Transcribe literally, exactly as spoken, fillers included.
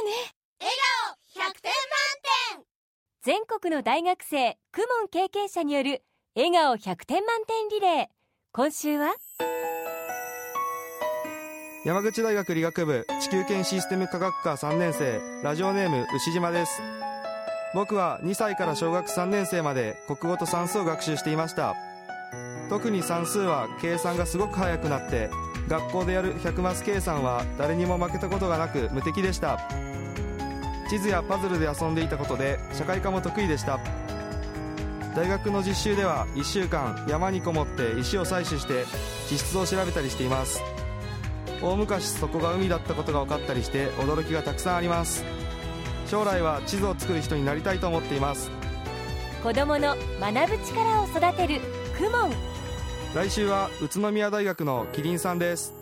ね。 笑顔ひゃくてん満点。 全国の大学生公文経験者による笑顔ひゃくてん満点リレー。今週は山口大学理学部地球圏システム科学科さんねん生、ラジオネーム牛島です。僕はにさいから小学さんねん生まで国語と算数を学習していました。特に算数は計算がすごく速くなって、学校でやるひゃくマス計算は誰にも負けたことがなく無敵でした。地図やパズルで遊んでいたことで社会科も得意でした。大学の実習ではいっしゅうかん山にこもって石を採取して地質を調べたりしています。大昔そこが海だったことが分かったりして驚きがたくさんあります。将来は地図を作る人になりたいと思っています。 子どもの学ぶ力を育てる公文。 来週は宇都宮大学のキリンさんです。